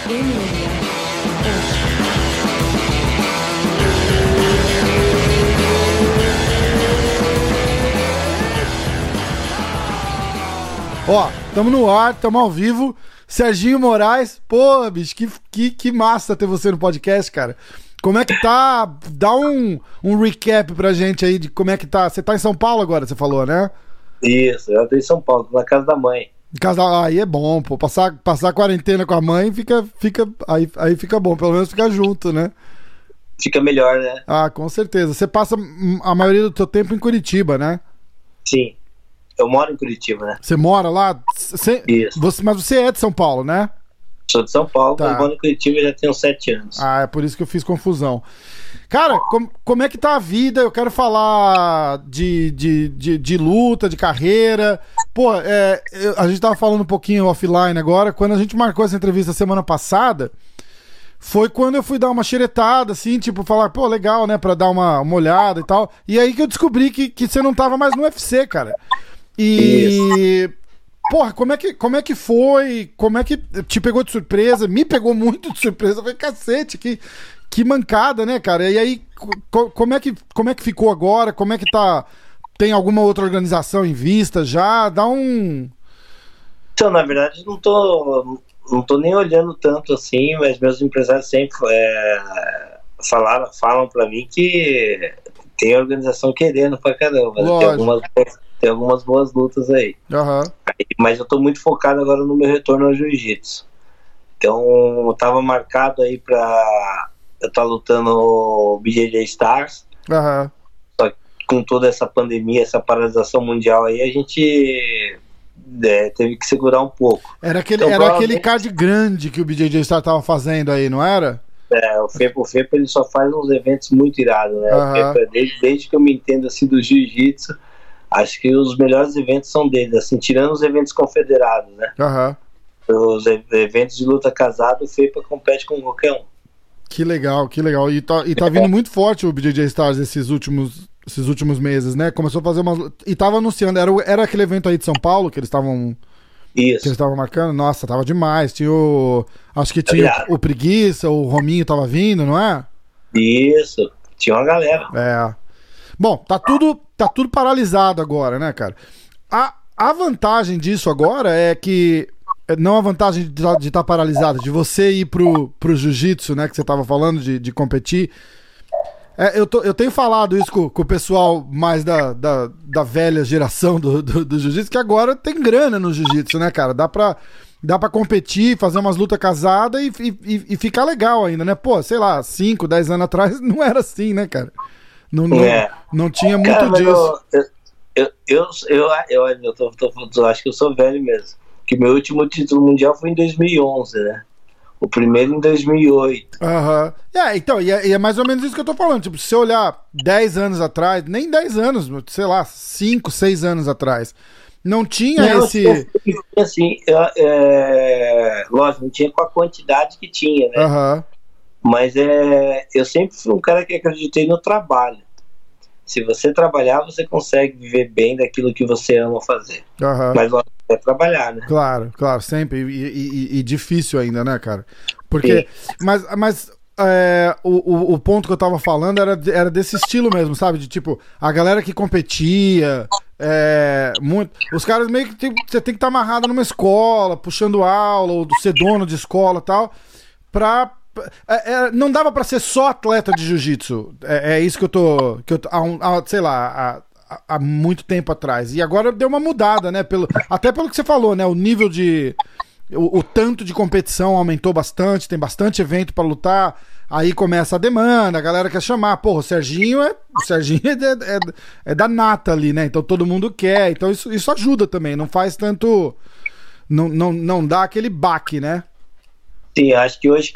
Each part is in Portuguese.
Ó, tamo no ar, tamo ao vivo. Serginho Moraes, pô, bicho, que massa ter você no podcast, cara. Como é que tá? Dá um recap pra gente aí de como é que tá. Você tá em São Paulo agora, você falou, né? Isso, eu tô em São Paulo, tô na casa da mãe. Aí é bom, pô. Passar a quarentena com a mãe aí fica bom, pelo menos ficar junto, né? Fica melhor, né? Ah, com certeza. Você passa a maioria do seu tempo em Curitiba, né? Sim. Eu moro em Curitiba, né? Você mora lá? Isso. Mas você é de São Paulo, né? Sou de São Paulo, tá. Mas moro em Curitiba já tenho 7 anos. Ah, é por isso que eu fiz confusão. Cara, como é que tá a vida? Eu quero falar de luta, de carreira. Pô, a gente tava falando um pouquinho offline agora. Quando a gente marcou essa entrevista semana passada, foi quando eu fui dar uma xeretada, assim, tipo, falar, pô, legal, né, pra dar uma olhada e tal. E aí que eu descobri que você não tava mais no UFC, cara. E... Isso. Porra, como é que foi? Como é que te pegou de surpresa? Me pegou muito de surpresa. Eu falei, cacete, que mancada, né, cara? E aí, como é que ficou agora? Como é que tá? Tem alguma outra organização em vista já? Dá um... Então, na verdade, não tô nem olhando tanto assim, mas meus empresários sempre falam pra mim que tem organização querendo pra caramba. Tem algumas boas lutas aí. Uhum. Mas eu tô muito focado agora no meu retorno ao jiu-jitsu. Então, eu tava marcado aí pra eu estar lutando o BJJ Stars. Uhum. Só que com toda essa pandemia, essa paralisação mundial aí, a gente teve que segurar um pouco. Era aquele card grande que o BJJ Stars tava fazendo aí, não era? O FEPA ele só faz uns eventos muito irados, né? Uhum. O FEPA, desde que eu me entendo assim do jiu-jitsu, acho que os melhores eventos são deles, assim, tirando os eventos confederados, né? Uhum. Os eventos de luta casada, o FEPA compete com qualquer um. Que legal. E tá vindo muito forte o BJJ Stars esses últimos meses, né? Começou a fazer umas... E tava anunciando, era aquele evento aí de São Paulo que eles estavam... Isso. Que eles estavam marcando. Nossa, tava demais. Acho que tinha o Preguiça, o Rominho tava vindo, não é? Isso. Tinha uma galera. Bom, tá tudo paralisado agora, né, cara? A vantagem disso agora é que... Não a vantagem de estar paralisado, de você ir pro jiu-jitsu, né, que você tava falando, de competir. Eu tenho falado isso com o pessoal mais da velha geração do jiu-jitsu, que agora tem grana no jiu-jitsu, né, cara? Dá pra competir, fazer umas lutas casadas e ficar legal ainda, né? Pô, sei lá, 5, 10 anos atrás não era assim, né, cara? Não tinha muito cara, disso. Eu acho que eu sou velho mesmo. Que meu último título mundial foi em 2011, né? O primeiro em 2008. Aham. Então, e é mais ou menos isso que eu tô falando. Tipo, se você olhar 10 anos atrás, nem 10 anos, sei lá, 5, 6 anos atrás, não tinha esse... Assim, lógico, não tinha com a quantidade que tinha, né? Aham. Mas eu sempre fui um cara que acreditei no trabalho. Se você trabalhar, você consegue viver bem daquilo que você ama fazer. Uhum. Mas lógico, é trabalhar, né? Claro, sempre. E difícil ainda, né, cara? Porque. Mas o ponto que eu tava falando era desse estilo mesmo, sabe? De tipo, a galera que competia. Muito, os caras meio que você tem que estar amarrado numa escola, puxando aula, ou ser dono de escola e tal, não dava pra ser só atleta de jiu-jitsu. É isso que eu tô sei lá, há muito tempo atrás. E agora deu uma mudada, né? Até pelo que você falou, né? O nível o tanto de competição aumentou bastante, tem bastante evento pra lutar. Aí começa a demanda, a galera quer chamar. Porra, o Serginho é da nata ali, né? Então todo mundo quer. Então isso ajuda também. Não faz tanto... Não dá aquele baque, né? Sim, acho que hoje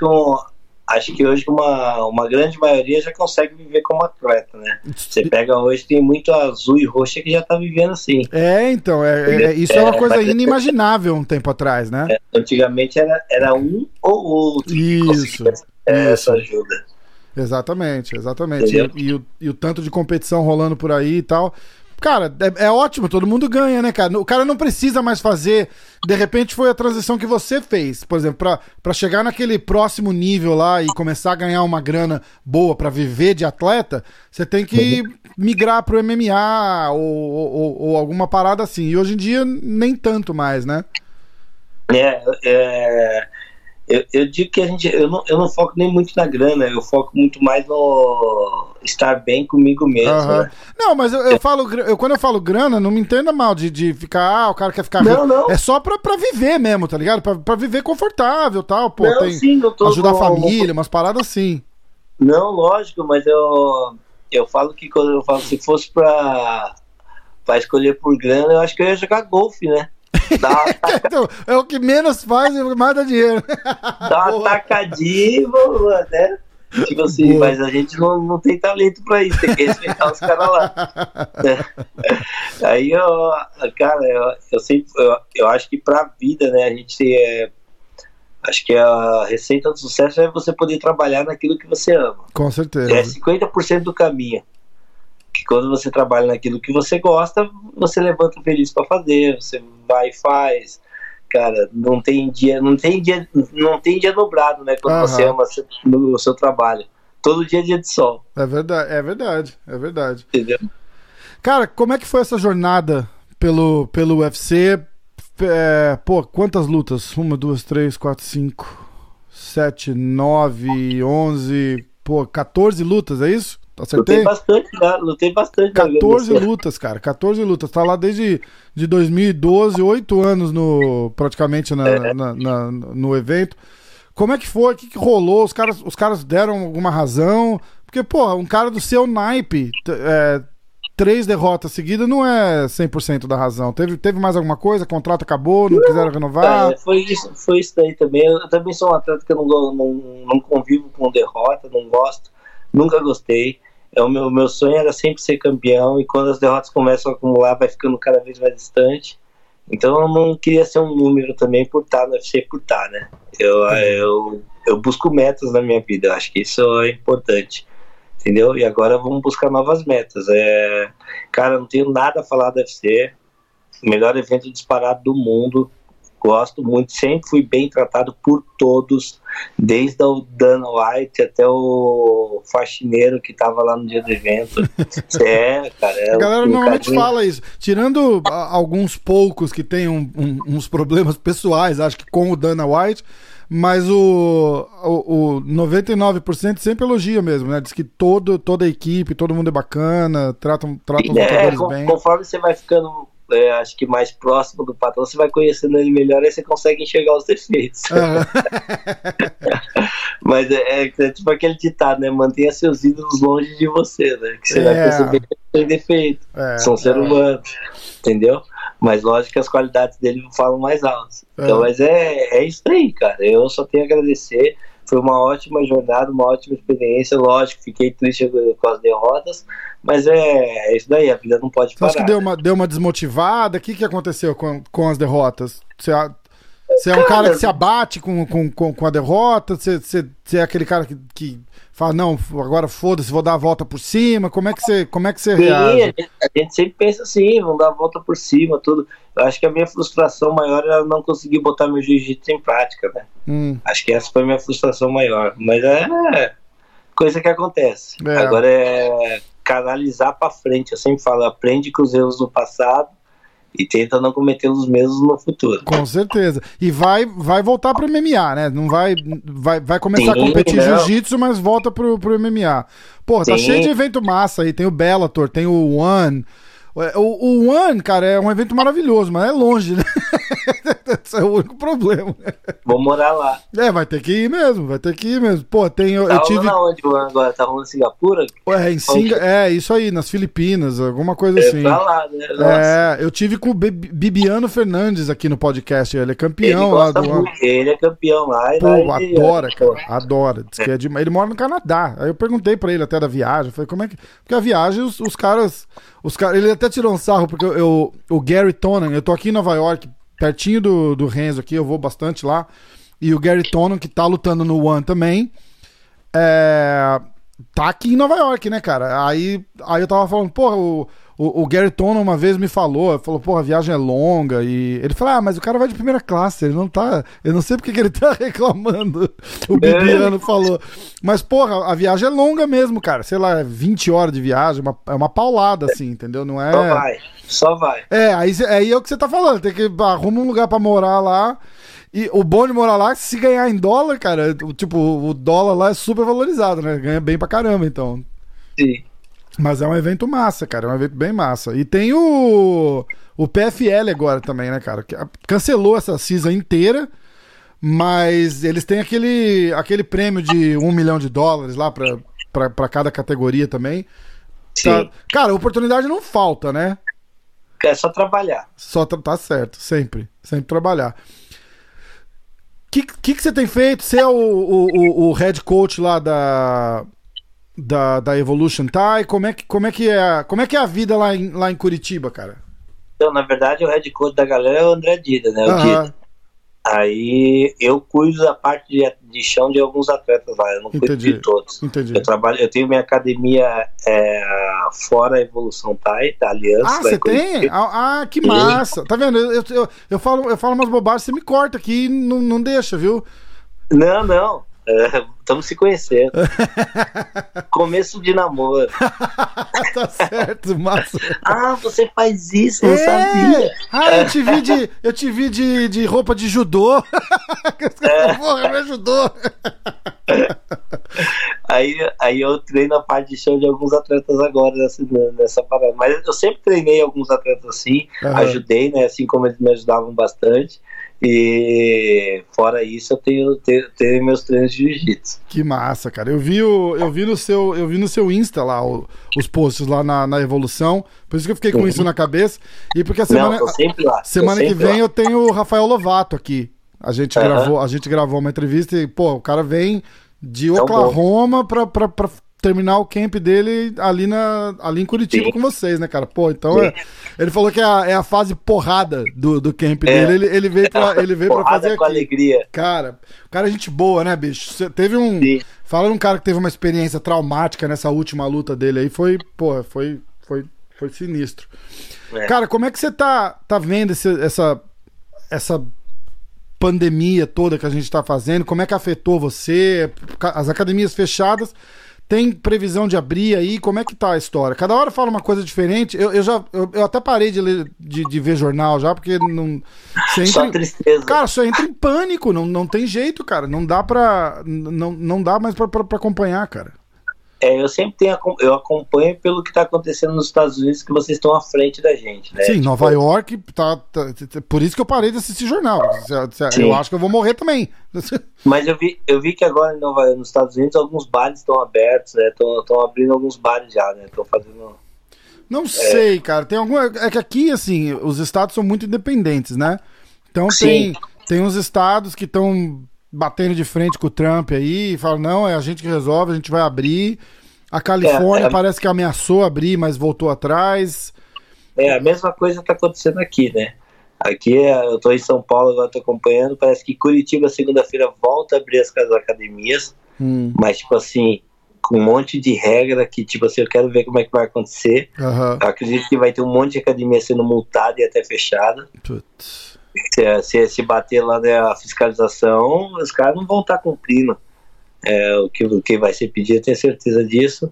uma grande maioria já consegue viver como atleta, né? Você pega hoje, tem muito azul e roxa que já tá vivendo assim. Então, isso é uma coisa inimaginável um tempo atrás, né? Antigamente era um ou outro que conseguia essa ajuda. Exatamente. E o tanto de competição rolando por aí e tal. Cara, é ótimo, todo mundo ganha, né, cara? O cara não precisa mais fazer. De repente foi a transição que você fez, por exemplo, pra chegar naquele próximo nível lá e começar a ganhar uma grana boa pra viver de atleta, você tem que migrar pro MMA ou alguma parada assim. E hoje em dia, nem tanto mais, né? Eu digo que eu não foco nem muito na grana, eu foco muito mais no estar bem comigo mesmo. Né? Não, mas quando eu falo grana, não me entenda mal de ficar, o cara quer ficar rico. Não. É só pra viver mesmo, tá ligado? Pra viver confortável e tal. Pô, não, sim, eu tô ajudar a família, umas paradas assim. Não, lógico, mas eu falo que quando eu falo, se fosse pra escolher por grana, eu acho que eu ia jogar golfe, né? Então, é o que menos faz e mais dá dinheiro. Dá uma tacadinha, né? Tipo assim, boa. Mas a gente não tem talento pra isso, tem que respeitar os caras lá. Aí eu acho que pra vida, né, a gente acho que a receita do sucesso é você poder trabalhar naquilo que você ama. Com certeza. É 50% do caminho. Que quando você trabalha naquilo que você gosta, você levanta feliz pra fazer, você vai e faz. Cara, não tem dia nublado, né? Quando você ama o seu trabalho. Todo dia é dia de sol. É verdade. Entendeu? Cara, como é que foi essa jornada pelo UFC? Quantas lutas? 1, 2, 3, 4, 5, 7, 9, 11... 14 lutas, é isso? Acertei? Lutei bastante. 14 lutas, cara. 14 lutas. Tá lá desde 2012, 8 anos praticamente no evento. Como é que foi? O que rolou? Os caras deram alguma razão? Porque, um cara do seu naipe, 3 derrotas seguidas não é 100% da razão. Teve mais alguma coisa? O contrato acabou, não quiseram renovar? Foi isso daí também. Eu também sou um atleta que eu não convivo com derrota, não gosto. Nunca gostei. O meu sonho era sempre ser campeão, e quando as derrotas começam a acumular, vai ficando cada vez mais distante. Então eu não queria ser um número também por estar no UFC, por estar, né? Eu busco metas na minha vida, eu acho que isso é importante, entendeu? E agora vamos buscar novas metas. Cara, não tenho nada a falar do UFC, melhor evento disparado do mundo. Gosto muito, sempre fui bem tratado por todos, desde o Dana White até o faxineiro que tava lá no dia do evento. Cara, a galera normalmente fala isso, tirando alguns poucos que tem uns problemas pessoais, acho que com o Dana White, mas o 99% sempre elogia mesmo, né? Diz que toda a equipe, todo mundo é bacana, tratam os lutadores bem. Conforme você vai ficando... acho que mais próximo do patrão, você vai conhecendo ele melhor, aí você consegue enxergar os defeitos. Mas é tipo aquele ditado, né? Mantenha seus ídolos longe de você, né? Que você vai perceber que tem defeito. São seres humanos, entendeu? Mas lógico que as qualidades dele falam mais alto. Então, mas é isso aí, cara. Eu só tenho a agradecer. Foi uma ótima jornada, uma ótima experiência. Lógico, fiquei triste com as derrotas, mas é isso daí, a vida não pode parar. Você acha que deu uma desmotivada? O que aconteceu com as derrotas? Você é um cara que se abate com a derrota? Você é aquele cara que fala, não, agora foda-se, vou dar a volta por cima? Como é que você reage? A gente sempre pensa assim, vamos dar a volta por cima, tudo. Eu acho que a minha frustração maior era não conseguir botar meu jiu-jitsu em prática, né? Acho que essa foi a minha frustração maior. Mas é coisa que acontece. Agora é canalizar pra frente. Eu sempre falo, aprende com os erros do passado e tenta não cometer os mesmos no futuro. Com certeza. E vai voltar pro MMA, né? Não vai começar a competir jiu-jitsu, mas volta pro MMA. Pô, tá cheio de evento massa aí. Tem o Bellator, tem o One. O One, cara, é um evento maravilhoso, mas é longe, né? Esse é o único problema. Vou morar lá. Vai ter que ir mesmo. Pô, eu tive... onde o One agora? Tá rolando em Singapura? Isso aí, nas Filipinas, alguma coisa assim. Pra lá, né? Nossa. Eu tive com o Bibiano Fernandes aqui no podcast, ele é campeão lá do One. Ele é campeão lá. Pô, adora, cara, adora. Diz que ele mora no Canadá. Aí eu perguntei pra ele até da viagem, falei, como é que... Porque a viagem, os caras... Ele até tirou um sarro, porque o Gary Tonon, eu tô aqui em Nova York, pertinho do Renzo aqui, eu vou bastante lá, e o Gary Tonon, que tá lutando no One também, tá aqui em Nova York, né, cara? Aí eu tava falando, porra, o Gary Tonon uma vez me falou, porra, a viagem é longa, e ele falou, mas o cara vai de primeira classe, ele não tá, eu não sei porque que ele tá reclamando, o Bibiano falou, mas porra, a viagem é longa mesmo, cara, sei lá, 20 horas de viagem, é uma paulada, assim, entendeu? Não é... Só vai. Aí é o que você tá falando, tem que arrumar um lugar pra morar lá. E o bom de morar lá, se ganhar em dólar, cara, tipo, o dólar lá é super valorizado, né? Ganha bem pra caramba, então. Sim. Mas é um evento massa, cara, é um evento bem massa. E tem o PFL agora também, né, cara? Cancelou essa season inteira, mas eles têm aquele prêmio de $1 milhão lá pra cada categoria também. Tá, cara, oportunidade não falta, né? É só trabalhar. Tá certo, sempre trabalhar. O que você tem feito? Você é o head coach lá da Evolution Thai? Como é que é a vida lá em Curitiba, cara? Então, na verdade, o head coach da galera é o André Dida, né? O Dida. Aí eu cuido da parte de chão de alguns atletas lá, eu não cuido de todos. Entendi. Eu tenho minha academia fora a Evolução Thai, da Aliança. Você tem? Que massa! Tá vendo? Eu falo umas bobagens, você me corta aqui e não deixa, viu? Não. Estamos se conhecendo. Começo de namoro. Tá certo, massa. Você faz isso, não sabia. Eu te vi de roupa de judô. Porra, me ajudou. Aí eu treino a parte de chão de alguns atletas agora nessa parada. Mas eu sempre treinei alguns atletas assim, ajudei, né? Assim como eles me ajudavam bastante. E fora isso, eu tenho meus treinos de jiu-jitsu. Que massa, cara. Eu vi no seu Insta lá os posts lá na Evolução. Por isso que eu fiquei com isso na cabeça. E porque a semana que vem eu tenho o Rafael Lovato aqui. A gente gravou uma entrevista e, pô, o cara vem de Oklahoma pra terminar o camp dele ali em Curitiba com vocês, né, cara? Pô, então ele falou que é a fase porrada do camp dele. Ele veio pra fazer aqui. Com alegria. Cara, o cara é gente boa, né, bicho? Você teve fala de um cara que teve uma experiência traumática nessa última luta dele aí, foi sinistro. Cara, como é que você tá vendo essa pandemia toda que a gente tá fazendo? Como é que afetou você? As academias fechadas, tem previsão de abrir aí? Como é que tá a história? Cada hora fala uma coisa diferente. Eu até parei de ver jornal já, porque não... Só tristeza. Cara, você entra em pânico, não tem jeito, cara. Não dá mais pra acompanhar, cara. Eu sempre eu acompanho pelo que tá acontecendo nos Estados Unidos, que vocês estão à frente da gente, né? Sim, Nova York tá por isso que eu parei de assistir jornal. Eu acho que eu vou morrer também. Mas eu vi que agora nos Estados Unidos alguns bares estão abertos, né? Estão abrindo alguns bares já, né? Estão fazendo... Não sei, cara. É que aqui, assim, os estados são muito independentes, né? Então tem uns estados que estão batendo de frente com o Trump aí e falam, não, é a gente que resolve, a gente vai abrir. A Califórnia parece que ameaçou abrir, mas voltou atrás. A mesma coisa está acontecendo aqui, né? Aqui eu tô em São Paulo, agora tô acompanhando, parece que Curitiba segunda-feira volta a abrir as academias, mas tipo assim, com um monte de regra que tipo assim, eu quero ver como é que vai acontecer. Eu acredito que vai ter um monte de academia sendo multada e até fechada. Putz. Se bater lá na fiscalização, os caras não vão estar cumprindo o que vai ser pedido, eu tenho certeza disso.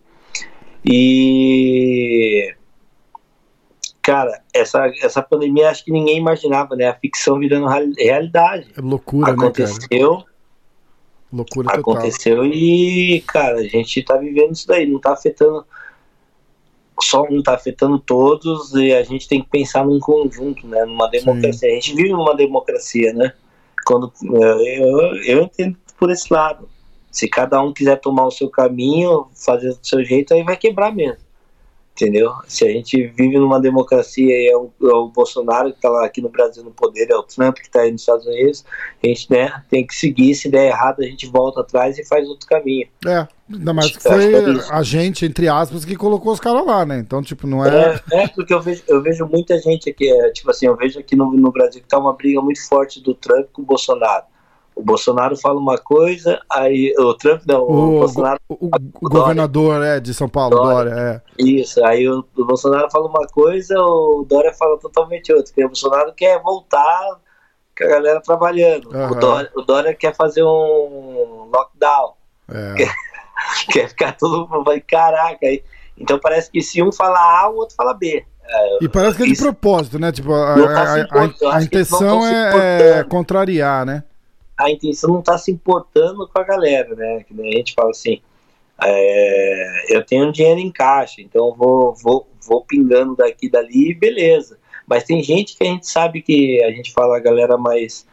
E cara, essa pandemia acho que ninguém imaginava, né? A ficção virando realidade. É loucura, aconteceu, né, cara? Loucura total. Aconteceu e, cara, a gente tá vivendo isso daí, não tá afetando todos, e a gente tem que pensar num conjunto, né? Numa democracia. Sim. A gente vive numa democracia, né? Quando eu entendo por esse lado. Se cada um quiser tomar o seu caminho, fazer do seu jeito, aí vai quebrar mesmo. Entendeu? Se a gente vive numa democracia e é o Bolsonaro que está lá aqui no Brasil no poder, é o Trump que está aí nos Estados Unidos, a gente, né, tem que seguir. Se der errado, a gente volta atrás e faz outro caminho. Ainda mais que foi a gente, entre aspas, que colocou os caras lá, né? Então, tipo, não é... porque eu vejo muita gente aqui, tipo assim, eu vejo aqui no Brasil que tá uma briga muito forte do Trump com o Bolsonaro. O Bolsonaro fala uma coisa, aí o Trump não, o Bolsonaro... O governador de São Paulo, Dória. Isso, aí o Bolsonaro fala uma coisa, o Dória fala totalmente outra, porque o Bolsonaro quer voltar com a galera trabalhando, o Dória quer fazer um lockdown, quer ficar todo mundo, vai, caraca, então parece que se um fala A, o outro fala B. E parece que é de propósito, né? Tipo, a intenção é contrariar, né? A intenção não tá se importando com a galera, né? Que a gente fala assim, eu tenho dinheiro em caixa, então vou pingando daqui e dali, beleza. Mas tem gente que a gente sabe que, a gente fala, a galera mais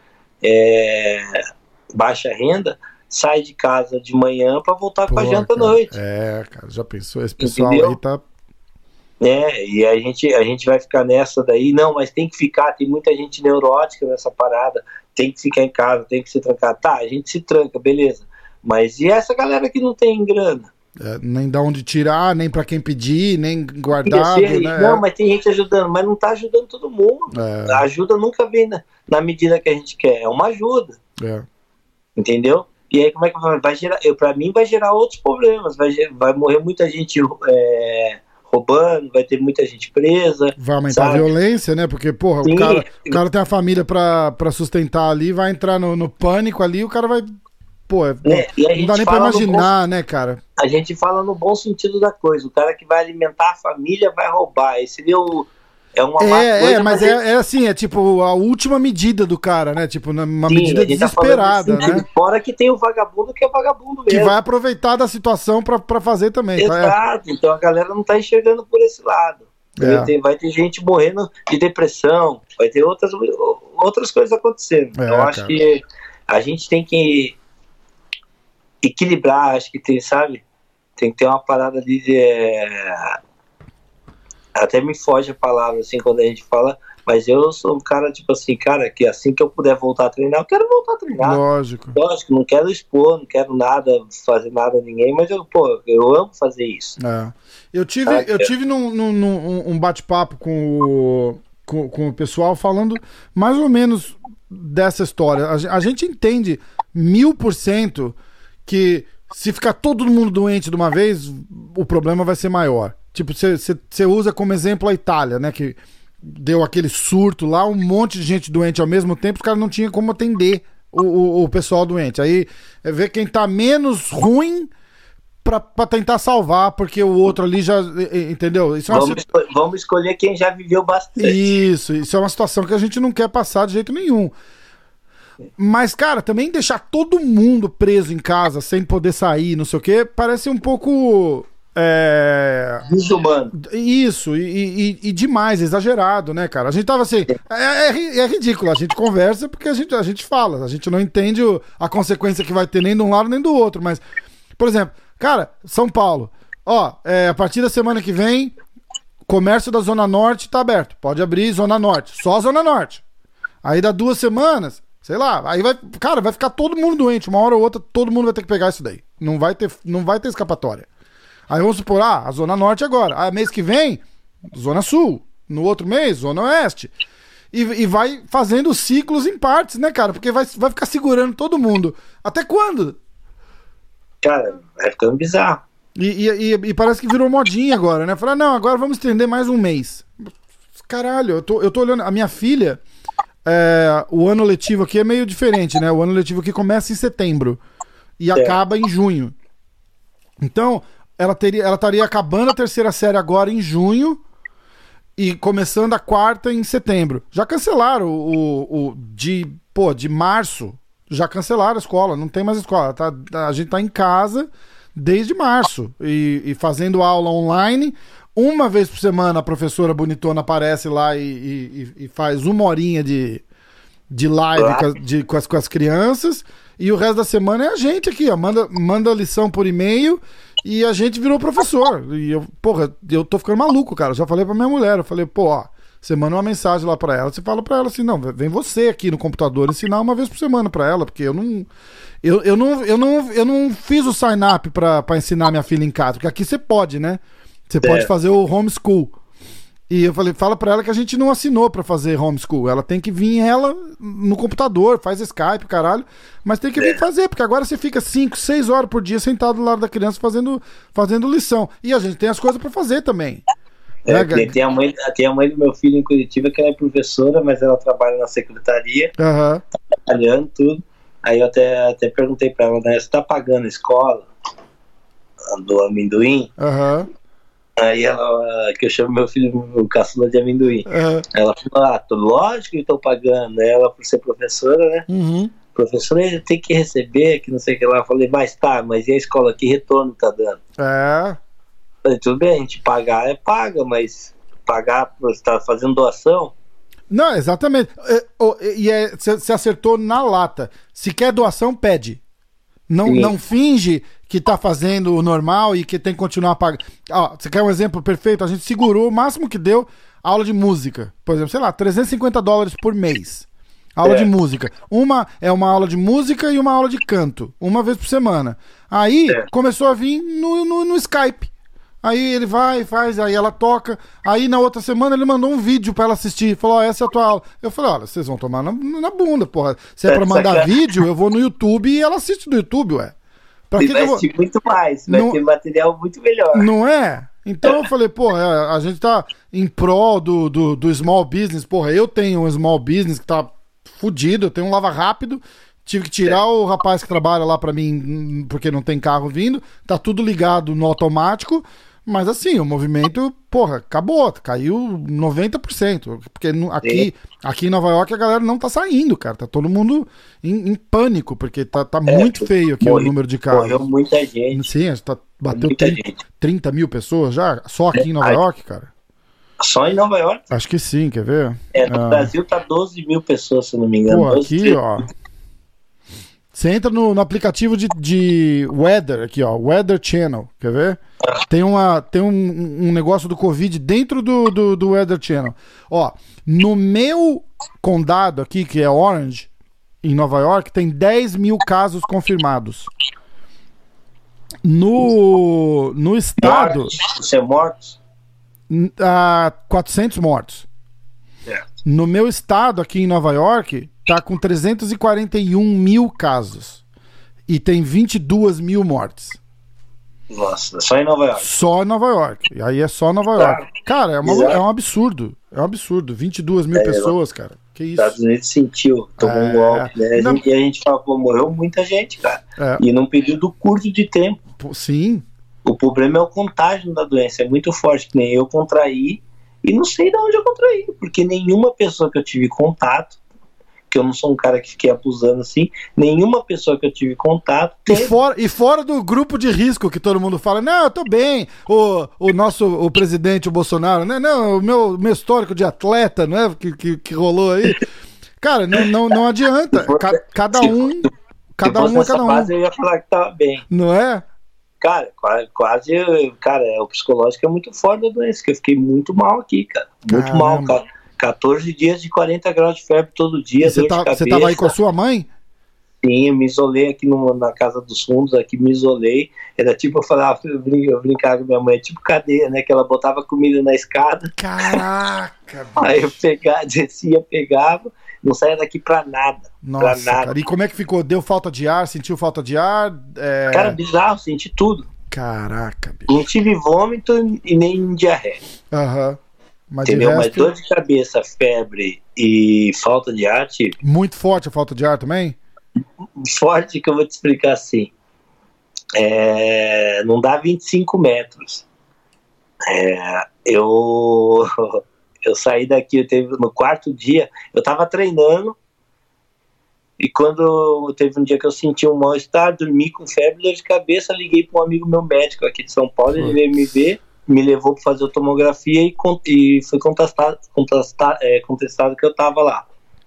baixa renda, sai de casa de manhã para voltar com a janta à noite. Cara, já pensou? Esse pessoal aí tá... E a gente vai ficar nessa daí, não, mas tem que ficar, tem muita gente neurótica nessa parada, tem que ficar em casa, tem que se trancar. Tá, a gente se tranca, beleza. Mas e essa galera que não tem grana? Nem dá onde tirar, nem pra quem pedir, nem guardado, né? Não, mas tem gente ajudando, mas não tá ajudando todo mundo. A ajuda nunca vem na medida que a gente quer, é uma ajuda. Entendeu? E aí como é que vai gerar? Pra mim vai gerar outros problemas, vai morrer muita gente roubando, vai ter muita gente presa. Vai aumentar a violência, né? Porque, porra, o cara tem a família pra sustentar ali, vai entrar no pânico ali, o cara vai... Pô, não dá nem pra imaginar, né, cara? A gente fala no bom sentido da coisa. O cara que vai alimentar a família vai roubar. Esse seria uma coisa, mas é assim, é tipo a última medida do cara, né? Tipo, uma medida desesperada, tá né? Fora que tem o vagabundo que é vagabundo mesmo. Que vai aproveitar da situação pra fazer também. Exato, então a galera não tá enxergando por esse lado. Vai ter gente morrendo de depressão, vai ter outras coisas acontecendo. Então acho que a gente tem que equilibrar, acho que tem que ter uma parada ali de... Até me foge a palavra, assim, quando a gente fala, mas eu sou um cara, tipo assim, cara, que assim que eu puder voltar a treinar, eu quero voltar a treinar. Lógico, não quero expor, não quero fazer nada a ninguém, mas eu amo fazer isso. Eu tive num bate-papo com o pessoal falando mais ou menos dessa história. A gente entende 1000% que se ficar todo mundo doente de uma vez, o problema vai ser maior. Tipo, você usa como exemplo a Itália, né? Que deu aquele surto lá, um monte de gente doente ao mesmo tempo, os caras não tinham como atender o pessoal doente. Aí ver quem tá menos ruim pra tentar salvar, porque o outro ali já... Entendeu? Isso vamos escolher quem já viveu bastante. Isso é uma situação que a gente não quer passar de jeito nenhum. Mas, cara, também deixar todo mundo preso em casa sem poder sair, não sei o quê, parece um pouco... desumano. Isso, e demais, exagerado, né, cara? A gente tava assim, é ridículo, a gente conversa porque a gente fala, a gente não entende a consequência que vai ter nem de um lado nem do outro, mas, por exemplo, cara, São Paulo, a partir da semana que vem, comércio da Zona Norte tá aberto, pode abrir Zona Norte, só Zona Norte. Aí dá 2 semanas, sei lá, aí vai ficar todo mundo doente, uma hora ou outra, todo mundo vai ter que pegar isso daí, não vai ter escapatória. Aí vamos supor, a Zona Norte agora. Mês que vem, Zona Sul. No outro mês, Zona Oeste. E vai fazendo ciclos em partes, né, cara? Porque vai ficar segurando todo mundo. Até quando? Cara, vai ficando bizarro. E parece que virou modinha agora, né? Falar, não, agora vamos estender mais um mês. Caralho, eu tô olhando. A minha filha, o ano letivo aqui é meio diferente, né? O ano letivo aqui começa em setembro e acaba em junho. Então... Ela estaria acabando a 3ª série agora em junho e começando a 4ª em setembro. Já cancelaram de março, já cancelaram a escola, não tem mais escola. A gente tá em casa desde março e fazendo aula online. Uma vez por semana a professora bonitona aparece lá e faz 1 horinha de live com as crianças, e o resto da semana é a gente aqui, manda lição por e-mail. E a gente virou professor. E eu tô ficando maluco, cara. Eu já falei pra minha mulher. Eu falei, você manda uma mensagem lá pra ela. Você fala pra ela assim, não, vem você aqui no computador ensinar uma vez por semana pra ela, porque eu não fiz o sign-up pra ensinar minha filha em casa. Porque aqui você pode, né? Você pode fazer o homeschool. E eu falei, fala pra ela que a gente não assinou pra fazer homeschool. Ela tem que vir ela no computador, faz Skype, caralho. Mas tem que vir fazer, porque agora você fica 5, 6 horas por dia sentado do lado da criança fazendo lição. E a gente tem as coisas pra fazer também. Tem a mãe do meu filho em Curitiba, que ela é professora, mas ela trabalha na secretaria, tá trabalhando tudo. Aí eu até perguntei pra ela, né, você tá pagando a escola do amendoim? Aí ela, que eu chamo meu filho o caçula de amendoim. Ela falou, lógico que estou pagando, né? Ela, por ser professora, né? Professora tem que receber, que não sei o que lá. Eu falei, mas e a escola, que retorno tá dando? Falei, tudo bem, a gente pagar paga, mas pagar por estar fazendo doação? Não, exatamente. Você acertou na lata. Se quer doação, pede. Não finge que tá fazendo o normal e que tem que continuar pagando. Você quer um exemplo perfeito? A gente segurou o máximo que deu aula de música. Por exemplo, sei lá, $350 por mês. Aula de música. Uma aula de música e uma aula de canto. Uma vez por semana. Aí começou a vir no Skype. Aí ele vai, faz, aí ela toca. Aí na outra semana ele mandou um vídeo pra ela assistir. Falou, essa é a tua aula. Eu falei, olha, vocês vão tomar na bunda, porra. Se é pra mandar vídeo, eu vou no YouTube e ela assiste do YouTube, ué. Pra que vai assistir muito mais, vai ter material muito melhor. Não é? Então eu falei, porra, a gente tá em prol do small business. Porra, eu tenho um small business que tá fudido, eu tenho um lava rápido. Tive que tirar o rapaz que trabalha lá pra mim, porque não tem carro vindo. Tá tudo ligado no automático. Mas assim, o movimento, porra, acabou, caiu 90%. Porque aqui em Nova York a galera não tá saindo, cara. Tá todo mundo em pânico, porque tá muito feio aqui o número de casos. Morreu muita gente. Sim, a gente bateu 30 mil pessoas já, só aqui em Nova York, cara. Só em Nova York? Acho que sim, quer ver? No Brasil tá 12 mil pessoas, se não me engano. Pô, aqui, ó. Você entra no aplicativo de Weather, aqui, ó, Weather Channel, quer ver? Tem um negócio do Covid dentro do Weather Channel. Ó, no meu condado aqui, que é Orange, em Nova York, tem 10 mil casos confirmados. No estado... Você é mortos? 400 mortos. No meu estado, aqui em Nova York, tá com 341 mil casos. E tem 22 mil mortes. Nossa, só em Nova York. Só em Nova York. E aí é só Nova York. Cara, é um absurdo. É um absurdo. 22 mil pessoas, cara. Que isso? Estados Unidos sentiu, tomou um golpe, né? E a gente fala, pô, morreu muita gente, cara. E num período curto de tempo. Sim. O problema é o contágio da doença. É muito forte, que nem eu contraí. E não sei de onde eu contraí. Porque nenhuma pessoa que eu tive contato, que eu não sou um cara que fiquei abusando assim, nenhuma pessoa que eu tive contato teve. E fora do grupo de risco que todo mundo fala, não, eu tô bem, o presidente, o Bolsonaro, né? Não, o meu histórico de atleta, não é? Que rolou aí. Cara, não adianta. Cada um é cada um. Eu ia falar que tava bem. Não é? Cara, quase, o psicológico é muito forte da doença, que eu fiquei muito mal aqui, cara. Muito mal, cara. 14 dias de 40 graus de febre todo dia. Você tava aí com a sua mãe? Sim, eu me isolei aqui na Casa dos Fundos, aqui me isolei. Era tipo, eu brincava com minha mãe, tipo cadeia, né? Que ela botava comida na escada. Caraca! Aí eu descia, pegava, não saía daqui pra nada. Nossa, pra nada. Cara, e como é que ficou? Deu falta de ar? Sentiu falta de ar? Cara, bizarro, senti tudo. Caraca, bicho. Não tive vômito e nem diarreia. Aham. Entendeu? Mas dor de cabeça, febre e falta de ar, tive. Muito forte a falta de ar também? Forte, que eu vou te explicar assim. Não dá 25 metros. Eu saí daqui, no quarto dia, eu tava treinando, e quando teve um dia que eu senti um mal-estar, dormi com febre e dor de cabeça, liguei para um amigo meu médico aqui de São Paulo, ele veio me ver, me levou para fazer a tomografia e foi contestado que eu tava lá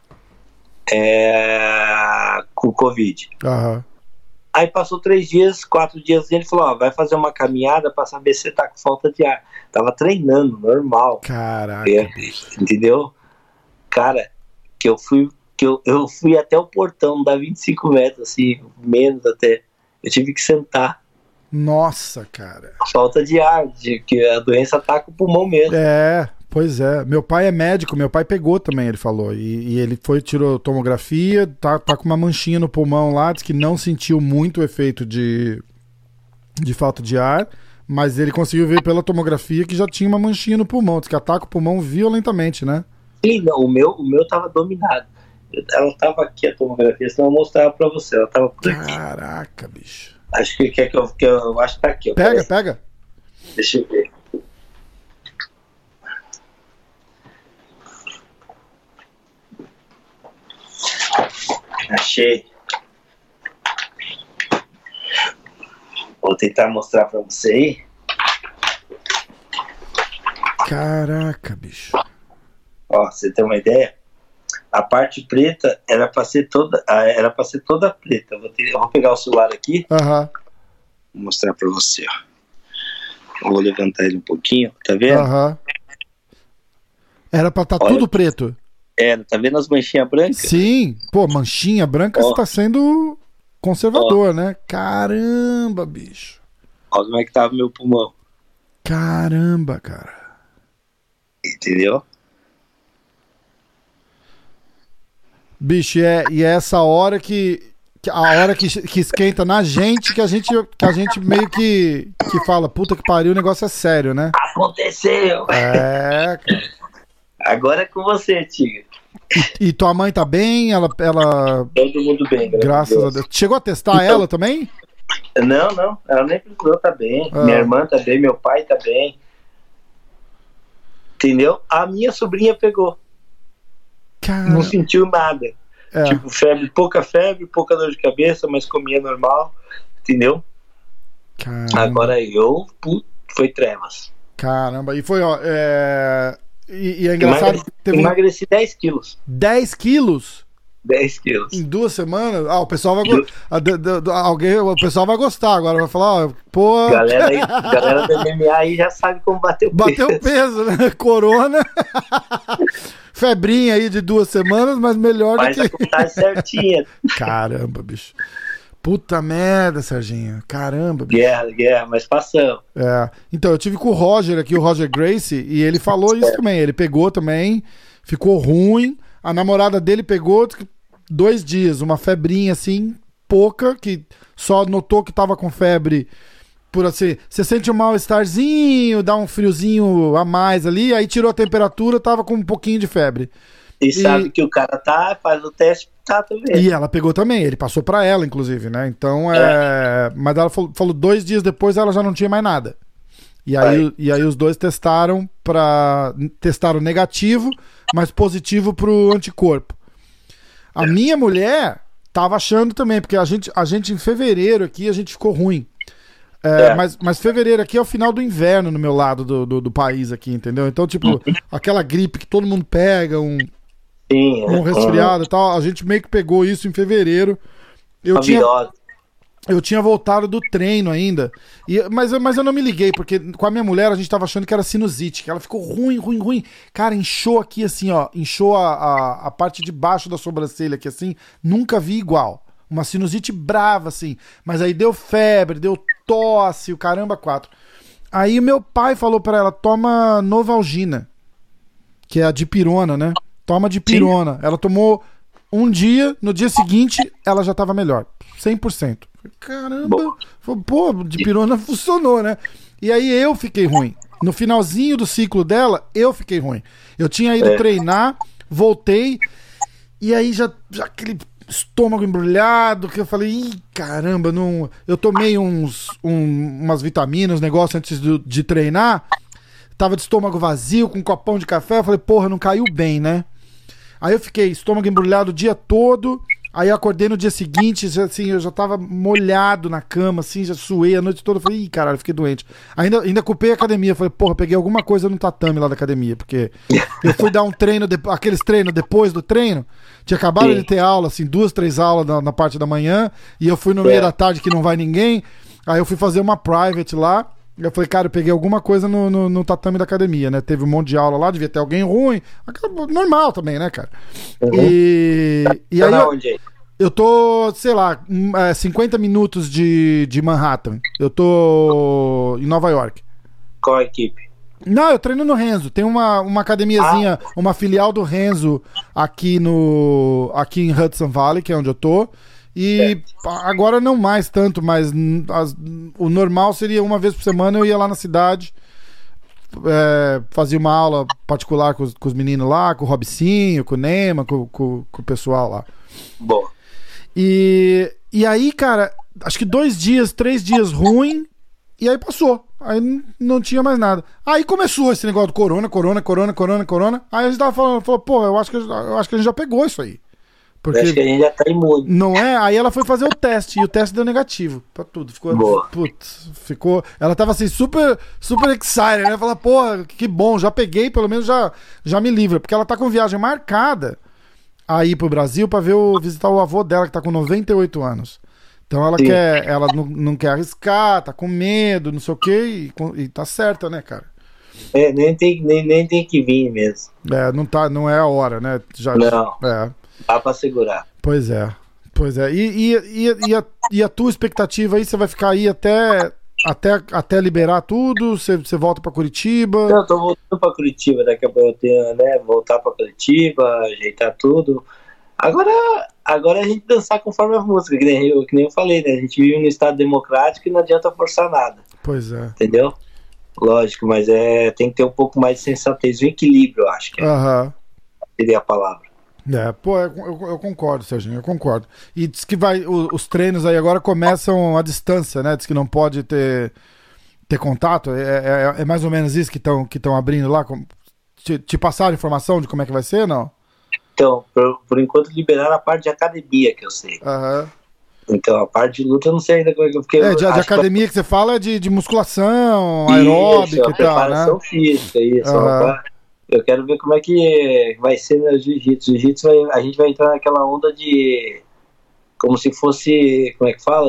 com Covid. Aí passou 3 dias, 4 dias, e ele falou, vai fazer uma caminhada para saber se você tá com falta de ar. Tava treinando, normal. Caraca. Entendeu? Cara, que eu fui até o portão, dá 25 metros, assim, menos até. Eu tive que sentar. Nossa, cara. Falta de ar, de que a doença ataca o pulmão mesmo. Pois é, meu pai é médico, meu pai pegou também, ele falou. E ele tirou tomografia, tá com uma manchinha no pulmão lá, diz que não sentiu muito o efeito de falta de ar, mas ele conseguiu ver pela tomografia que já tinha uma manchinha no pulmão, diz que ataca o pulmão violentamente, né? Sim, não, o meu tava dominado. Ela tava aqui a tomografia, senão eu mostrava pra você. Ela tava por aqui. Caraca, bicho. Acho que quer que eu acho que tá aqui. Pega. Deixa eu ver. Achei. Vou tentar mostrar pra você aí. Caraca, bicho. Ó, você tem uma ideia? A parte preta era pra ser toda preta. Eu vou pegar o celular aqui. Aham. Vou mostrar pra você, ó. Eu vou levantar ele um pouquinho, tá vendo? Aham. Era pra estar tudo preto. Tá vendo as manchinhas brancas? Sim, pô, manchinha branca, você tá sendo conservador, né? Caramba, bicho. Olha como é que tava meu pulmão. Caramba, cara. Entendeu? Bicho, e é essa hora a hora que esquenta na gente, que a gente meio que fala, puta que pariu, o negócio é sério, né? Aconteceu! É, cara. Agora é com você, Tigre. E tua mãe tá bem? Ela... Todo mundo bem, graças a Deus. Chegou a testar ela também? Não. Ela nem precisou, tá bem. Ah. Minha irmã tá bem, meu pai tá bem. Entendeu? A minha sobrinha pegou. Cara... Não sentiu nada. Tipo, pouca dor de cabeça, mas comia normal. Entendeu? Caramba. Agora foi trevas. Caramba. E foi, ó... E é engraçado... Emagreci 10 quilos. 10 quilos? 10 quilos. Em 2 semanas? O pessoal vai o pessoal vai gostar agora, vai falar, ó, pô... Galera do MMA aí já sabe como bater o peso. Bateu o peso, né? Corona. Febrinha aí de 2 semanas, mas melhor Faz do que... a contagem certinha. Caramba, bicho. Puta merda, Serginho. Caramba, bicho. Guerra, mas passamos. Então, eu tive com o Roger aqui, o Roger Gracie, e ele falou isso também. Ele pegou também, ficou ruim. A namorada dele pegou 2 dias, uma febrinha assim, pouca, que só notou que tava com febre por assim. Você sente um mal-estarzinho, dá um friozinho a mais ali, aí tirou a temperatura, tava com um pouquinho de febre. E sabe que o cara faz o teste, tá também. E ela pegou também, ele passou pra ela, inclusive, né? Então, mas ela falou 2 dias depois ela já não tinha mais nada. E aí os dois testaram negativo, mas positivo pro anticorpo. A minha mulher tava achando também, porque a gente em fevereiro aqui, a gente ficou ruim. Mas fevereiro aqui é o final do inverno no meu lado do país aqui, entendeu? Então, tipo, aquela gripe que todo mundo pega, um resfriado e tal, a gente meio que pegou isso em fevereiro. Eu tinha voltado do treino ainda, mas eu não me liguei, porque com a minha mulher a gente tava achando que era sinusite, que ela ficou ruim. Cara, inchou aqui assim, ó, inchou a parte de baixo da sobrancelha aqui assim, nunca vi igual. Uma sinusite brava assim, mas aí deu febre, deu tosse, o caramba 4. Aí meu pai falou pra ela, toma Novalgina, que é a dipirona, né? Toma dipirona. Ela tomou um dia, no dia seguinte ela já tava melhor, 100%. Caramba, pô, dipirona funcionou, né? E aí eu fiquei ruim. No finalzinho do ciclo dela, eu fiquei ruim. Eu tinha ido treinar, voltei, e aí já aquele estômago embrulhado, que eu falei, ih, caramba, não... Eu tomei umas vitaminas, negócio antes de treinar, tava de estômago vazio, com um copão de café, eu falei, porra, não caiu bem, né? Aí eu fiquei estômago embrulhado o dia todo, aí eu acordei no dia seguinte, assim, eu já tava molhado na cama, assim, já suei a noite toda, eu falei, ih, caralho, fiquei doente. Ainda culpei a academia, falei, porra, peguei alguma coisa no tatame lá da academia, porque eu fui dar um treino, aqueles treinos depois do treino, tinha acabado de ter aula, assim, 2, 3 aulas na parte da manhã, e eu fui no meio da tarde que não vai ninguém, aí eu fui fazer uma private lá, eu falei, cara, eu peguei alguma coisa no tatame da academia, né? Teve um monte de aula lá, devia ter alguém ruim. Normal também, né, cara? E aí eu tô, sei lá, 50 minutos de Manhattan. Eu tô em Nova York. Qual a equipe? Não, eu treino no Renzo. Tem uma academiazinha, uma filial do Renzo aqui em Hudson Valley, que é onde eu tô. E agora não mais tanto, mas o normal seria uma vez por semana eu ia lá na cidade, fazia uma aula particular com os meninos lá, com o Robicinho, com o Nema, com o pessoal lá. Boa. E aí, cara, acho que 2 dias, 3 dias ruim, e aí passou. Aí não tinha mais nada. Aí começou esse negócio do corona. Aí a gente tava falou, pô, eu acho que a gente já pegou isso aí. Porque, acho que a gente já tá imune. Não é? Aí ela foi fazer o teste, e o teste deu negativo pra tudo. Ficou. Ela tava assim, super, super excited, né? Falar, pô, que bom, já peguei, pelo menos já me livra. Porque ela tá com viagem marcada aí pro Brasil pra visitar o avô dela, que tá com 98 anos. Então ela não quer arriscar, tá com medo, não sei o quê, e tá certa, né, cara? Nem tem que vir mesmo. Não é a hora, né? Não. Dá pra segurar. Pois é. E a tua expectativa aí, você vai ficar aí até liberar tudo? Você volta pra Curitiba? Eu tô voltando pra Curitiba, daqui a pouco eu tenho, né, voltar pra Curitiba, ajeitar tudo. Agora a gente dançar conforme a música, que nem eu falei, né? A gente vive num estado democrático e não adianta forçar nada. Pois é. Entendeu? Lógico, mas tem que ter um pouco mais de sensatez, um equilíbrio, eu acho que seria a palavra. Eu concordo, Serginho, eu concordo. E diz que os treinos aí agora começam à distância, né? Diz que não pode ter contato. É mais ou menos isso que estão abrindo lá? Te passaram informação de como é que vai ser, não? Então, por enquanto liberaram a parte de academia, que eu sei. Então, a parte de luta eu não sei ainda como é que... Porque de academia que você fala é de musculação, aeróbica e tal, né? Preparação física, isso. Eu quero ver como é que vai ser no jiu-jitsu. Jiu-jitsu, a gente vai entrar naquela onda de... Como se fosse... Como é que fala?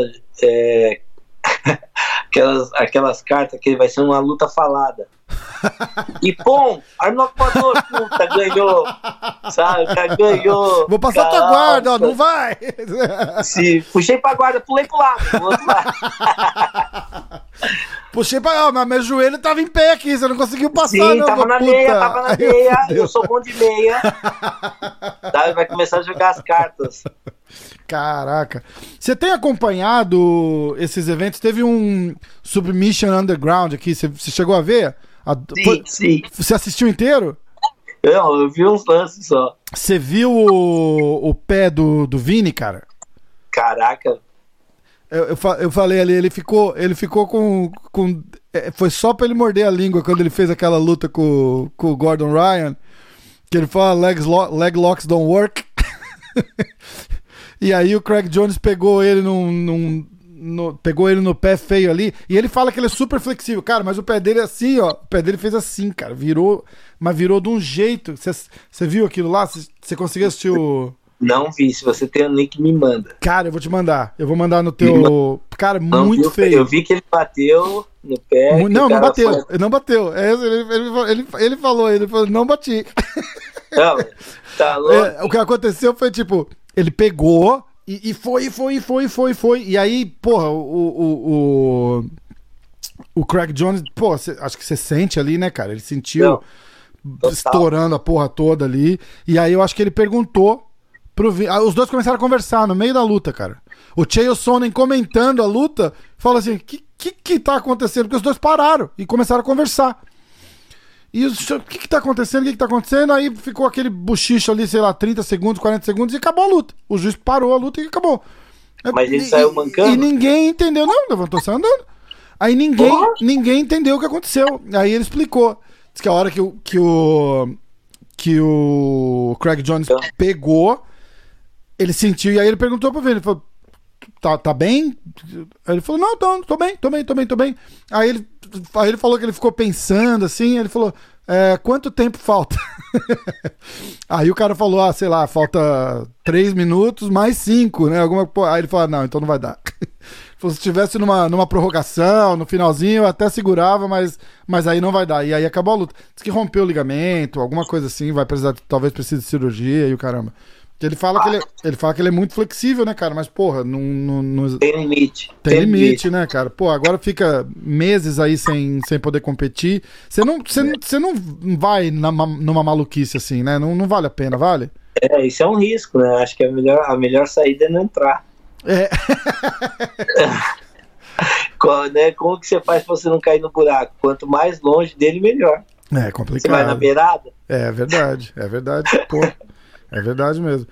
Aquelas cartas que vai ser uma luta falada. E pum, arma voador, puta, ganhou. Sabe, ganhou. Vou passar tua guarda, ó, não vai. Se puxei pra guarda, pulei pro lado, pro outro lado. Puxei pra. Mas meu joelho tava em pé aqui, você não conseguiu passar. Sim, não. Tava na meia. Eu sou bom de meia. Vai começar a jogar as cartas. Caraca. Você tem acompanhado esses eventos? Teve um Submission Underground aqui, você chegou a ver? Sim. Você assistiu inteiro? Eu vi uns lances só. Você viu o pé do Vini, cara? Caraca. Eu falei ali, ele ficou com foi só pra ele morder a língua quando ele fez aquela luta com o Gordon Ryan, que ele fala leg locks don't work. E aí o Craig Jones pegou ele pegou ele no pé feio ali, e ele fala que ele é super flexível, cara, mas o pé dele é assim, ó, o pé dele fez assim, cara, virou de um jeito. Você viu aquilo lá? Você conseguiu assistir o... Não vi, se você tem o link me manda. Cara, eu vou te mandar, eu vou mandar no teu... Cara, não, muito feio. Eu vi que ele bateu no pé. Não bateu, não bateu. Ele falou, não bati. Não, tá louco. O que aconteceu foi, tipo, ele pegou e foi. E aí, porra, o Craig Jones, pô, acho que você sente ali, né, cara? Ele sentiu estourando a porra toda ali. E aí eu acho que ele perguntou os dois começaram a conversar no meio da luta, cara. O Chael Sonnen comentando a luta, fala assim, que tá acontecendo? Porque os dois pararam e começaram a conversar. E o que tá acontecendo? O que tá acontecendo? Aí ficou aquele buchicho ali, sei lá, 30 segundos, 40 segundos e acabou a luta. O juiz parou a luta e acabou. Mas ele saiu mancando? E ninguém entendeu. Não, levantou, saiu andando. Aí ninguém entendeu o que aconteceu. Aí ele explicou. Diz que a hora que o Craig Jones pegou, ele sentiu, e aí ele perguntou pra ele falou, tá bem? Aí ele falou, não, tô bem. Aí ele falou que ele ficou pensando assim, ele falou, quanto tempo falta? Aí o cara falou, sei lá, falta 3 minutos mais 5, né? Aí ele falou, não, então não vai dar. Se estivesse numa prorrogação, no finalzinho, eu até segurava, mas aí não vai dar. E aí acabou a luta. Diz que rompeu o ligamento, alguma coisa assim, talvez precise de cirurgia e o caramba. Ele fala que ele é muito flexível, né, cara? Mas, porra, não... Tem limite. Tem limite, né, cara? Pô, agora fica meses aí sem poder competir. Você não vai numa maluquice assim, né? Não vale a pena, vale? Isso é um risco, né? Acho que a melhor saída é não entrar. Como que você faz pra você não cair no buraco? Quanto mais longe dele, melhor. É complicado. Você vai na beirada? É verdade, pô. É verdade mesmo.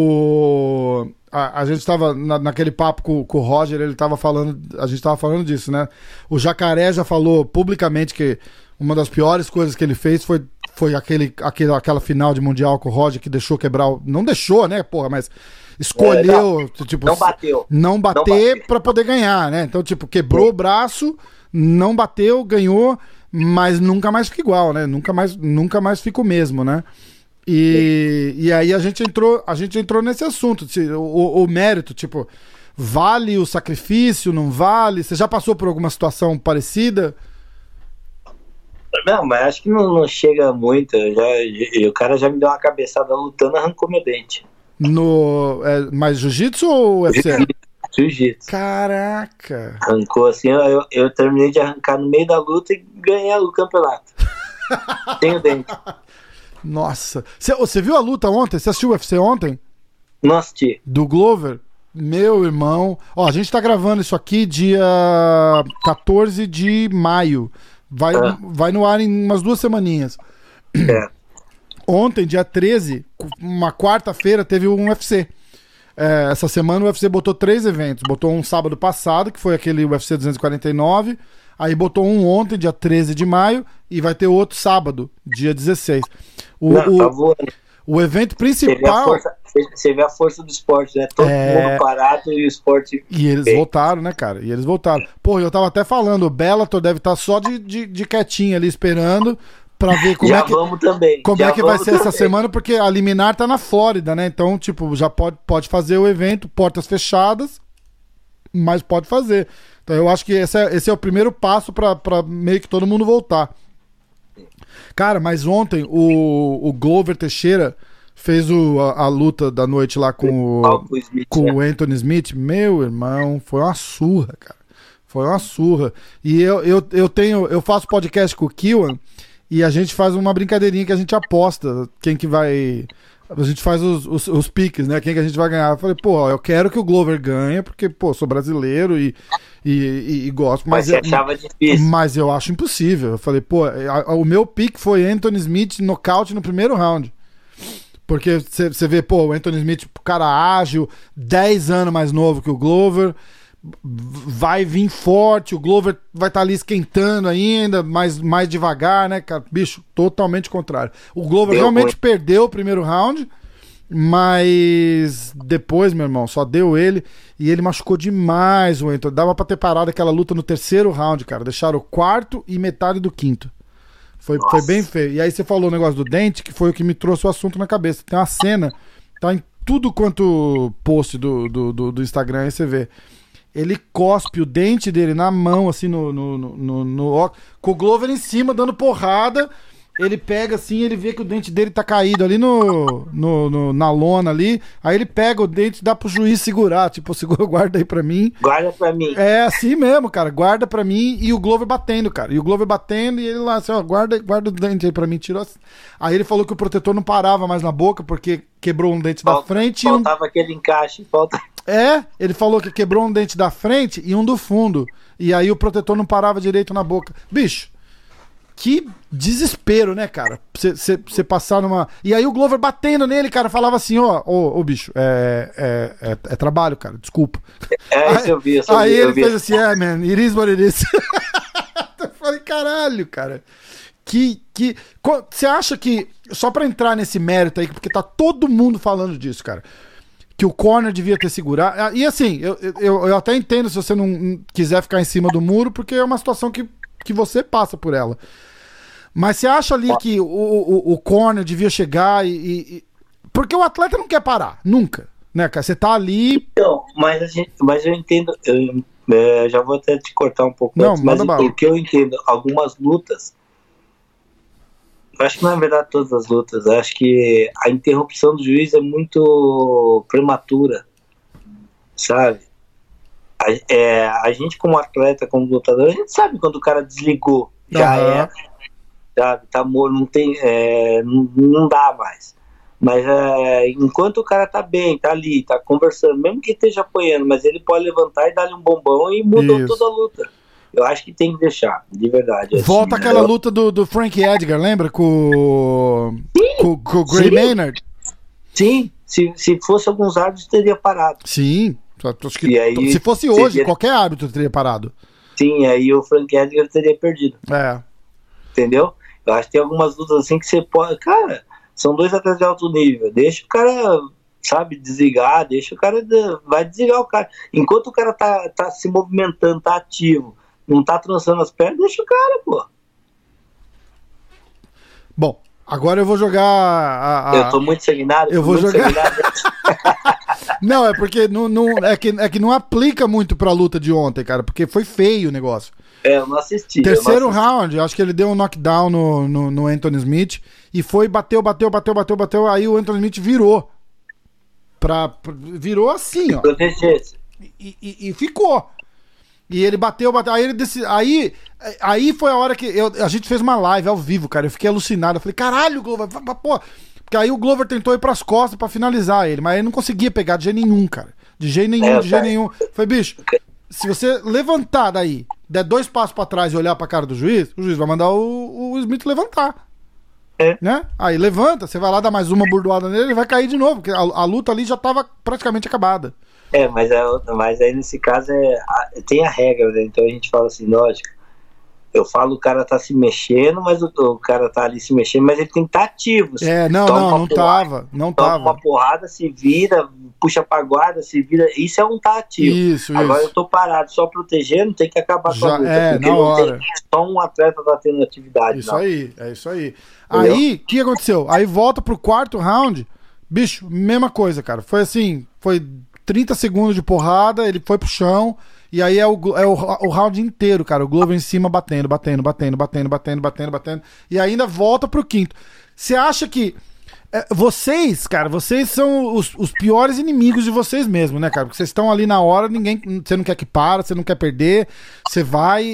A gente tava naquele papo com o Roger, a gente tava falando disso, né? O Jacaré já falou publicamente que uma das piores coisas que ele fez foi aquela final de Mundial com o Roger que deixou quebrar. Não deixou, né, porra, mas escolheu, tipo, não bater pra poder ganhar, né? Então, tipo, quebrou o braço, não bateu, ganhou, mas nunca mais fica igual, né? Nunca mais fica o mesmo, né? E aí a gente entrou nesse assunto, o mérito, tipo, vale o sacrifício, não vale? Você já passou por alguma situação parecida? Não, mas acho que não chega muito. O cara já me deu uma cabeçada lutando, arrancou meu dente. Mas jiu-jitsu ou UFC? Jiu-jitsu. Caraca! Arrancou assim, eu terminei de arrancar no meio da luta e ganhei o campeonato. Tenho dente. Nossa. Você viu a luta ontem? Você assistiu o UFC ontem? Não assisti. Do Glover? Meu irmão. Ó, a gente tá gravando isso aqui dia 14 de maio. Vai no ar em umas 2 semaninhas. Ontem, dia 13, uma quarta-feira, teve um UFC. Essa semana o UFC botou 3 eventos. Botou um sábado passado, que foi aquele UFC 249. Aí botou um ontem, dia 13 de maio. E vai ter outro sábado, dia 16. O evento principal... Você vê a força do esporte, né? Todo mundo parado e o esporte... E eles voltaram, né, cara? Pô, eu tava até falando, o Bellator deve estar só de quietinho ali, esperando pra ver como é que vai ser essa semana, porque a liminar tá na Flórida, né? Então, tipo, já pode fazer o evento, portas fechadas, mas pode fazer. Então eu acho que esse é o primeiro passo pra meio que todo mundo voltar. Cara, mas ontem o Glover Teixeira fez a luta da noite lá com o Anthony Smith. Meu irmão, foi uma surra, cara. Foi uma surra. E eu faço podcast com o Kiwan e a gente faz uma brincadeirinha que a gente aposta quem que vai... A gente faz os piques, né? Quem que a gente vai ganhar. Eu falei, pô, eu quero que o Glover ganhe, porque, pô, sou brasileiro e gosto. Mas você achava difícil. Mas eu acho impossível. Eu falei, pô, o meu pique foi Anthony Smith nocaute no primeiro round. Porque você vê, pô, o Anthony Smith, cara ágil, 10 anos mais novo que o Glover, vai vir forte, o Glover vai estar ali esquentando ainda, mais devagar, né, cara? Bicho, totalmente contrário. O Glover realmente perdeu o primeiro round, mas depois, meu irmão, só deu ele, e ele machucou demais o Anthony. Dava pra ter parado aquela luta no terceiro round, cara. Deixaram o quarto e metade do quinto. Foi bem feio. E aí você falou o negócio do dente, que foi o que me trouxe o assunto na cabeça. Tem uma cena, tá em tudo quanto post do Instagram, aí você vê. Ele cospe o dente dele na mão, assim, com o Glover em cima, dando porrada. Ele pega assim, ele vê que o dente dele tá caído ali na lona ali. Aí ele pega o dente e dá pro juiz segurar. Tipo, guarda aí pra mim. Guarda pra mim. É assim mesmo, cara. Guarda pra mim. E o Glover batendo, cara. E o Glover batendo e ele lá assim, ó, guarda o dente aí pra mim. Tirou. Aí ele falou que o protetor não parava mais na boca porque quebrou um dente da frente. Faltava aquele encaixe. Ele falou que quebrou um dente da frente e um do fundo. E aí o protetor não parava direito na boca. Bicho. Que desespero, né, cara? Você passar numa... E aí o Glover batendo nele, cara, falava assim, ô bicho, é trabalho, cara, desculpa. Isso eu vi. Aí ele fez assim, man, it is what it is. Eu falei, caralho, cara. Você acha que, só pra entrar nesse mérito aí, porque tá todo mundo falando disso, cara, que o corner devia ter segurado... E assim, eu até entendo se você não quiser ficar em cima do muro, porque é uma situação que você passa por ela. Mas você acha ali que o corner devia chegar porque o atleta não quer parar, nunca, né, cara? Você tá ali... Então, mas eu entendo, eu já vou até te cortar um pouco não, antes, mas o que eu entendo, algumas lutas, Eu acho que na verdade todas as lutas, eu acho que a interrupção do juiz é muito prematura, sabe? A gente como atleta, como lutador, a gente sabe quando o cara desligou, já é, sabe? Tá morto, não tem, não dá mais. Mas enquanto o cara tá bem, tá ali, tá conversando, mesmo que esteja apoiando, mas ele pode levantar e dar-lhe um bombão e mudou toda a luta. Eu acho que tem que deixar, de verdade. Volta aquela luta do Frank Edgar, lembra? Com o Gray Maynard? Sim, se fosse alguns árbitros, teria parado. Sim, acho que aí, se fosse hoje, qualquer árbitro teria parado. Sim, aí o Frank Edgar teria perdido. Entendeu? Eu acho que tem algumas lutas assim que você pode... Cara, são dois atletas de alto nível. Deixa o cara, sabe, desligar, deixa o cara... Vai desligar o cara. Enquanto o cara tá se movimentando, tá ativo, não tá trançando as pernas, deixa o cara, pô. Bom, agora eu vou jogar... Eu tô muito sanguinário. Eu vou jogar... Não, é porque é que não aplica muito pra luta de ontem, cara, porque foi feio o negócio. Eu não assisti. Terceiro round, acho que ele deu um knockdown no Anthony Smith e foi, bateu, aí o Anthony Smith virou. Virou assim, ó. E ficou. E ele bateu, aí ele decidiu. Aí foi a hora que a gente fez uma live ao vivo, cara. Eu fiquei alucinado. Eu falei, caralho, Glover, pô. Porque aí o Glover tentou ir pras costas pra finalizar ele, mas ele não conseguia pegar de jeito nenhum, cara. De jeito nenhum. Foi, bicho, se você levantar daí, der 2 passos pra trás e olhar pra cara do juiz, o juiz vai mandar o Smith levantar. Né? Aí levanta, você vai lá dar mais uma burdoada nele, ele vai cair de novo, porque a luta ali já tava praticamente acabada. Mas aí nesse caso tem a regra, né? Então a gente fala assim, lógico, eu falo o cara tá se mexendo, mas o cara tá ali se mexendo, mas ele tem que estar ativo. Não tava. Toma uma porrada, se vira, puxa pra guarda, se vira, isso é um tá ativo. Isso. Agora eu tô parado só protegendo, tem que acabar com a luta, porque na hora. Só um atleta tá tendo atividade. Isso aí. Entendeu? Aí, o que aconteceu? Aí volta pro quarto round, bicho, mesma coisa, cara. Foi assim, foi 30 segundos de porrada, ele foi pro chão, e aí é o round inteiro, cara. O Glover em cima batendo. E ainda volta pro quinto. Você acha que... vocês, cara, vocês são os piores inimigos de vocês mesmos, né, cara? Porque vocês estão ali na hora, você não quer que para, você não quer perder, você vai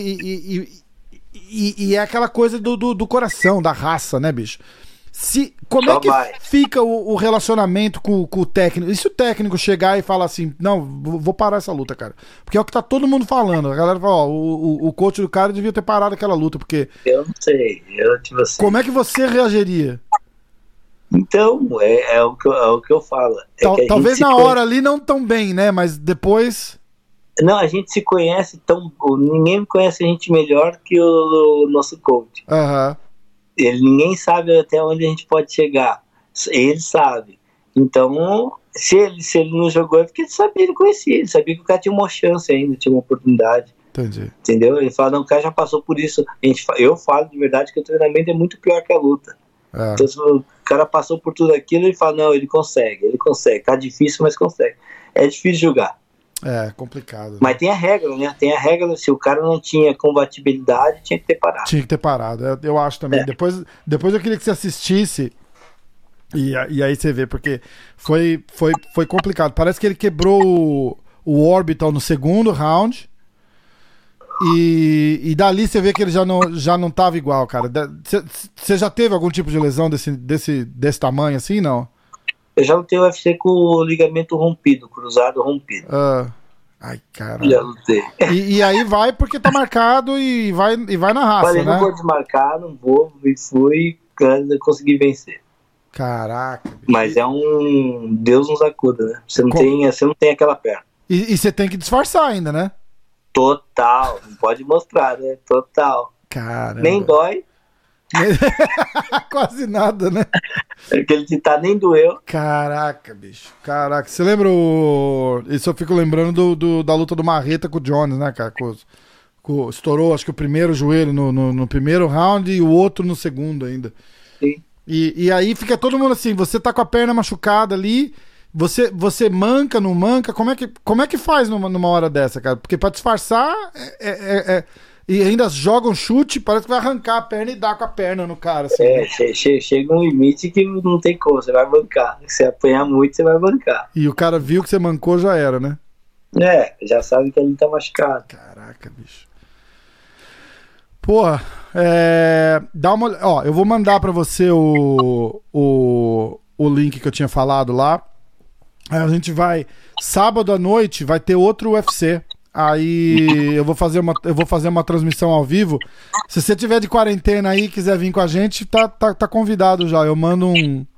e é aquela coisa do coração, da raça, né, bicho? Como é que fica o relacionamento com o técnico? E se o técnico chegar e falar assim, não, vou parar essa luta, cara? Porque é o que tá todo mundo falando. A galera fala, o coach do cara devia ter parado aquela luta, porque... Eu não sei, Como é que você reagiria? Então, é o que eu falo. Talvez na hora ali não tão bem, né? Mas depois... Não, a gente se conhece ninguém conhece a gente melhor que o nosso coach. Ninguém sabe até onde a gente pode chegar. Ele sabe. Então, se ele não jogou é porque ele conhecia. Ele sabia que o cara tinha uma chance ainda, tinha uma oportunidade. Entendi. Entendeu? Ele fala, não, o cara já passou por isso. Eu falo de verdade que o treinamento é muito pior que a luta. Então, se o cara passou por tudo aquilo, ele fala, não, ele consegue. Tá difícil, mas consegue. É difícil jogar. É complicado. Mas tem a regra, né? Tem a regra, se o cara não tinha combatibilidade, tinha que ter parado. Tinha que ter parado, eu acho também. Depois eu queria que você assistisse e aí você vê, porque foi complicado. Parece que ele quebrou o Orbital no segundo round e dali você vê que ele já não tava igual, cara. Você já teve algum tipo de lesão desse tamanho assim, não? Eu já lutei o UFC com o ligamento rompido, cruzado rompido. Ai, caralho. Já lutei. E aí vai porque tá marcado e vai na raça, Falei, né? Não vou desmarcar, não vou, e fui, consegui vencer. Caraca. Mas é um... Deus nos acuda, né? Você não tem aquela perna. E você tem que disfarçar ainda, né? Total. Não pode mostrar, né? Total. Caramba. Nem dói. Quase nada, né? Aquele ditado nem doeu. Caraca, bicho. Caraca. Você lembra Isso eu fico lembrando da luta do Marreta com o Jones, né, cara? Estourou, acho que o primeiro joelho no primeiro round e o outro no segundo ainda. Sim. E aí fica todo mundo assim, você tá com a perna machucada ali, você manca, não manca? Como é que faz numa hora dessa, cara? Porque pra disfarçar e ainda joga um chute, parece que vai arrancar a perna e dá com a perna no cara. Assim. Chega um limite que não tem como, você vai bancar. Se apanhar muito, você vai bancar. E o cara viu que você mancou, já era, né? Já sabe que ele tá machucado. Caraca, bicho. Porra, dá uma... Ó, eu vou mandar pra você o link que eu tinha falado lá. Aí a gente vai... Sábado à noite vai ter outro UFC. Aí eu vou fazer uma transmissão ao vivo. Se você tiver de quarentena aí e quiser vir com a gente, tá convidado já. Eu mando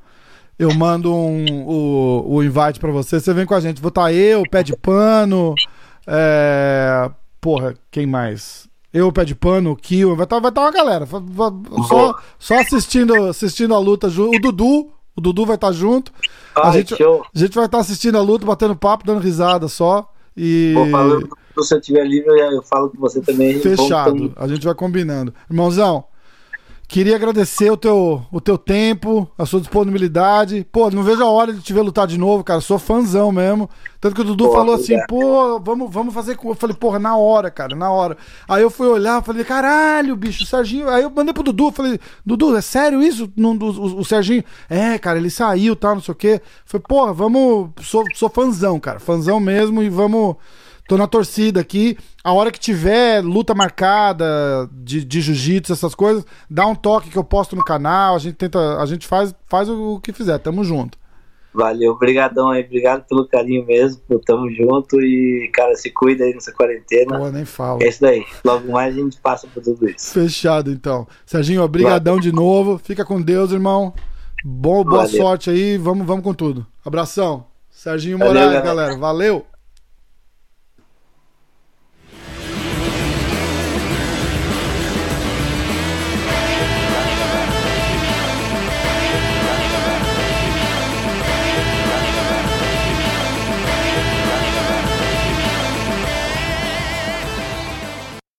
o invite pra você vem com a gente. Vou estar eu, Pé de Pano, porra, quem mais? Eu, Pé de Pano, o Kill, vai tá uma galera. Só assistindo a luta. O Dudu vai estar junto. A gente vai estar assistindo a luta, batendo papo, dando risada só. E... Pô, falando, se você estiver livre, eu falo com você também. Fechado, a gente vai combinando. Irmãozão, queria agradecer o teu tempo, a sua disponibilidade. Pô, não vejo a hora de te ver lutar de novo, cara. Sou fãzão mesmo. Tanto que o Dudu falou assim, pô, vamos fazer com... Eu falei, porra, na hora, cara, na hora. Aí eu fui olhar, falei, caralho, bicho, o Serginho... Aí eu mandei pro Dudu, falei, Dudu, é sério isso? O Serginho... cara, ele saiu, tal, não sei o quê. Falei, porra, vamos... Sou fãzão, cara, fãzão mesmo e vamos... Tô na torcida aqui. A hora que tiver luta marcada de jiu-jitsu, essas coisas, dá um toque que eu posto no canal. A gente faz o que fizer. Tamo junto. Valeu, obrigadão aí. Obrigado pelo carinho mesmo. Tamo junto e, cara, se cuida aí nessa quarentena. Pô, nem fala. É isso daí. Logo mais a gente passa por tudo isso. Fechado, então. Serginho, obrigadão de novo. Fica com Deus, irmão. Boa sorte aí. Vamos com tudo. Abração. Serginho Moraes, galera. Valeu.